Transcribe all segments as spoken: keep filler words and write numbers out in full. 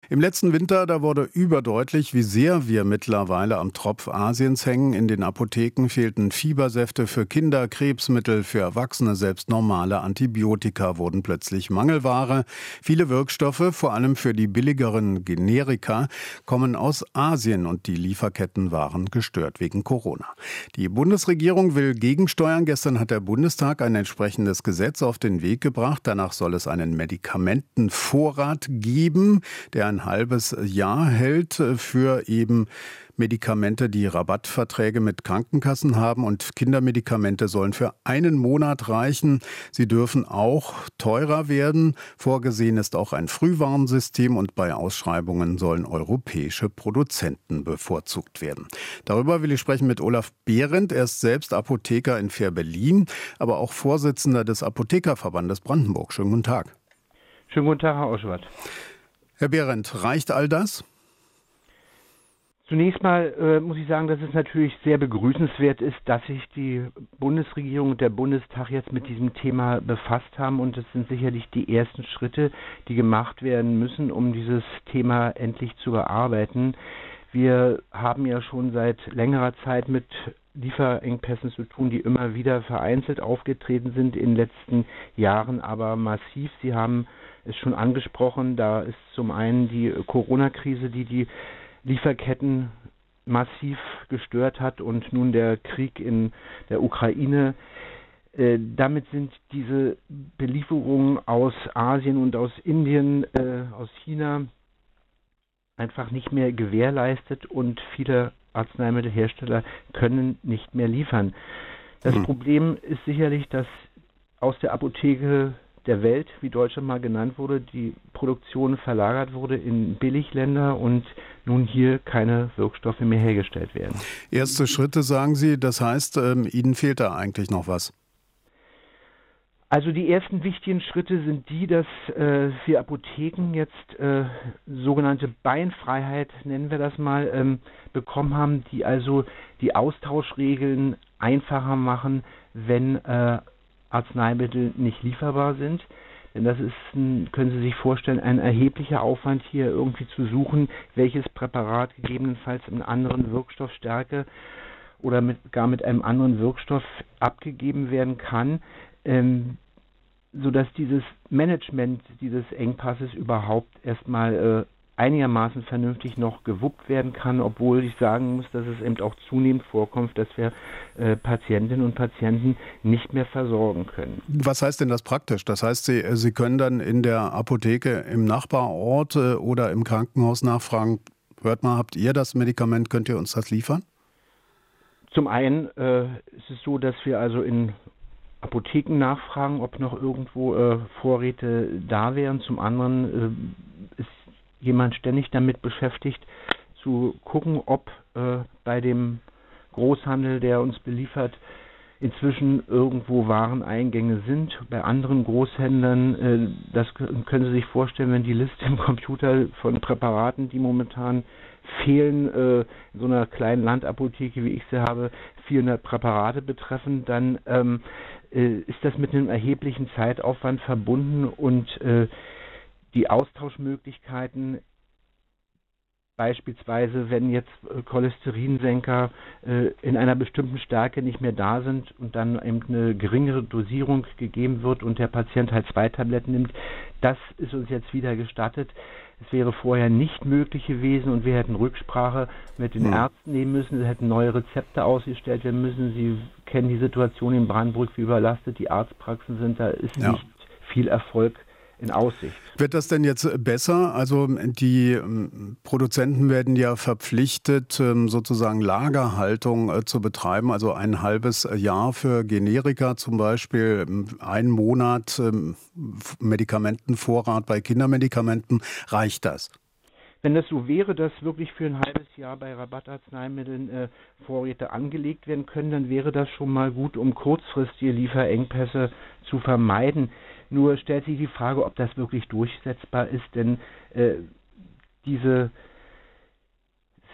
Im letzten Winter, da wurde überdeutlich, wie sehr wir mittlerweile am Tropf Asiens hängen. In den Apotheken fehlten Fiebersäfte für Kinder, Krebsmittel für Erwachsene, selbst normale Antibiotika wurden plötzlich Mangelware. Viele Wirkstoffe, vor allem für die billigeren Generika, kommen aus Asien und die Lieferketten waren gestört wegen Corona. Die Bundesregierung will gegensteuern. Gestern hat der Bundestag ein entsprechendes Gesetz auf den Weg gebracht. Danach soll es einen Medikamentenvorrat geben, der ein halbes Jahr hält für eben Medikamente, die Rabattverträge mit Krankenkassen haben, und Kindermedikamente sollen für einen Monat reichen. Sie dürfen auch teurer werden. Vorgesehen ist auch ein Frühwarnsystem und bei Ausschreibungen sollen europäische Produzenten bevorzugt werden. Darüber will ich sprechen mit Olaf Behrendt. Er ist selbst Apotheker in Fehrbellin, aber auch Vorsitzender des Apothekerverbandes Brandenburg. Schönen guten Tag. Schönen guten Tag, Herr Oschwart. Herr Behrendt, reicht all das? Zunächst mal äh, muss ich sagen, dass es natürlich sehr begrüßenswert ist, dass sich die Bundesregierung und der Bundestag jetzt mit diesem Thema befasst haben. Und das sind sicherlich die ersten Schritte, die gemacht werden müssen, um dieses Thema endlich zu bearbeiten. Wir haben ja schon seit längerer Zeit mit Lieferengpässen zu tun, die immer wieder vereinzelt aufgetreten sind, in den letzten Jahren aber massiv. Sie haben es schon angesprochen, da ist zum einen die Corona-Krise, die die Lieferketten massiv gestört hat, und nun der Krieg in der Ukraine. Äh, damit sind diese Belieferungen aus Asien und aus Indien, äh, aus China einfach nicht mehr gewährleistet, und viele Arzneimittelhersteller können nicht mehr liefern. Das hm. Problem ist sicherlich, dass aus der Apotheke der Welt, wie Deutschland mal genannt wurde, die Produktion verlagert wurde in Billigländer und nun hier keine Wirkstoffe mehr hergestellt werden. Erste Schritte, sagen Sie, das heißt, ähm, Ihnen fehlt da eigentlich noch was? Also die ersten wichtigen Schritte sind die, dass äh, wir Apotheken jetzt äh, sogenannte Beinfreiheit, nennen wir das mal, ähm, bekommen haben, die also die Austauschregeln einfacher machen, wenn äh, Arzneimittel nicht lieferbar sind. Denn das ist, ein, können Sie sich vorstellen, ein erheblicher Aufwand, hier irgendwie zu suchen, welches Präparat gegebenenfalls in anderen Wirkstoffstärke oder mit, gar mit einem anderen Wirkstoff abgegeben werden kann, ähm, sodass dieses Management dieses Engpasses überhaupt erstmal äh, einigermaßen vernünftig noch gewuppt werden kann, obwohl ich sagen muss, dass es eben auch zunehmend vorkommt, dass wir äh, Patientinnen und Patienten nicht mehr versorgen können. Was heißt denn das praktisch? Das heißt, Sie, Sie können dann in der Apotheke im Nachbarort äh, oder im Krankenhaus nachfragen, hört mal, habt ihr das Medikament, könnt ihr uns das liefern? Zum einen äh, ist es so, dass wir also in Apotheken nachfragen, ob noch irgendwo äh, Vorräte da wären. Zum anderen äh, ist jemand ständig damit beschäftigt, zu gucken, ob äh, bei dem Großhandel, der uns beliefert, inzwischen irgendwo Wareneingänge sind. Bei anderen Großhändlern, äh, das können Sie sich vorstellen, wenn die Liste im Computer von Präparaten, die momentan fehlen, äh, in so einer kleinen Landapotheke, wie ich sie habe, vierhundert Präparate betreffen, dann ähm, äh, ist das mit einem erheblichen Zeitaufwand verbunden, und äh, die Austauschmöglichkeiten, beispielsweise wenn jetzt äh, Cholesterinsenker äh, in einer bestimmten Stärke nicht mehr da sind und dann eben eine geringere Dosierung gegeben wird und der Patient halt zwei Tabletten nimmt, das ist uns jetzt wieder gestattet. Es wäre vorher nicht möglich gewesen, und wir hätten Rücksprache mit den hm. Ärzten nehmen müssen, es hätten neue Rezepte ausgestellt werden müssen. Sie kennen die Situation in Brandenburg, wie überlastet die Arztpraxen sind, da ist ja. nicht viel Erfolg in Aussicht. Wird das denn jetzt besser? Also die Produzenten werden ja verpflichtet, sozusagen Lagerhaltung zu betreiben, also ein halbes Jahr für Generika zum Beispiel, einen Monat Medikamentenvorrat bei Kindermedikamenten. Reicht das? Wenn das so wäre, dass wirklich für ein halbes Jahr bei Rabattarzneimitteln äh, Vorräte angelegt werden können, dann wäre das schon mal gut, um kurzfristige Lieferengpässe zu vermeiden. Nur stellt sich die Frage, ob das wirklich durchsetzbar ist, denn äh, diese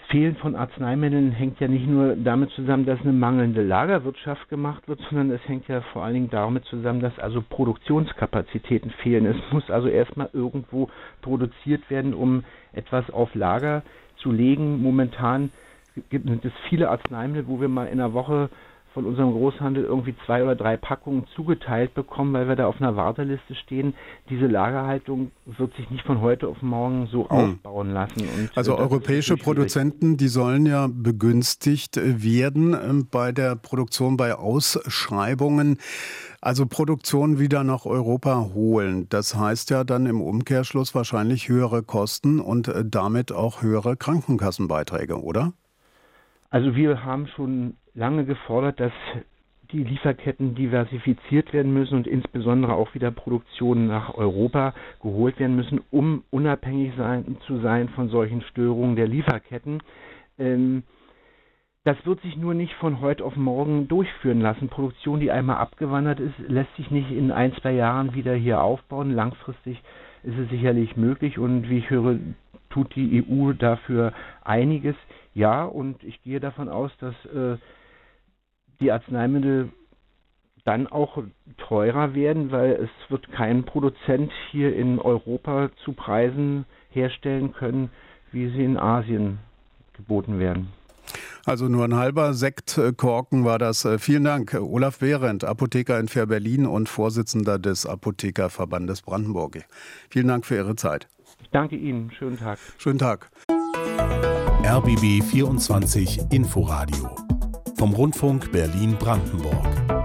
Fehlen von Arzneimitteln hängt ja nicht nur damit zusammen, dass eine mangelnde Lagerwirtschaft gemacht wird, sondern es hängt ja vor allen Dingen damit zusammen, dass also Produktionskapazitäten fehlen. Es muss also erstmal irgendwo produziert werden, um etwas auf Lager zu legen. Momentan gibt es viele Arzneimittel, wo wir mal in einer Woche von unserem Großhandel irgendwie zwei oder drei Packungen zugeteilt bekommen, weil wir da auf einer Warteliste stehen. Diese Lagerhaltung wird sich nicht von heute auf morgen so hm. aufbauen lassen. Und also europäische Produzenten, die sollen ja begünstigt werden bei der Produktion, bei Ausschreibungen. Also Produktion wieder nach Europa holen. Das heißt ja dann im Umkehrschluss wahrscheinlich höhere Kosten und damit auch höhere Krankenkassenbeiträge, oder? Also wir haben schon lange gefordert, dass die Lieferketten diversifiziert werden müssen und insbesondere auch wieder Produktionen nach Europa geholt werden müssen, um unabhängig sein, zu sein von solchen Störungen der Lieferketten. Ähm, das wird sich nur nicht von heute auf morgen durchführen lassen. Produktion, die einmal abgewandert ist, lässt sich nicht in ein, zwei Jahren wieder hier aufbauen. Langfristig ist es sicherlich möglich und wie ich höre, tut die E U dafür einiges. Ja, und ich gehe davon aus, dass äh, die Arzneimittel dann auch teurer werden, weil es wird kein Produzent hier in Europa zu Preisen herstellen können, wie sie in Asien geboten werden. Also nur ein halber Sektkorken war das. Vielen Dank. Olaf Behrendt, Apotheker in Fehrbellin und Vorsitzender des Apothekerverbandes Brandenburg. Vielen Dank für Ihre Zeit. Ich danke Ihnen. Schönen Tag. Schönen Tag. R B B vierundzwanzig Inforadio vom Rundfunk Berlin-Brandenburg.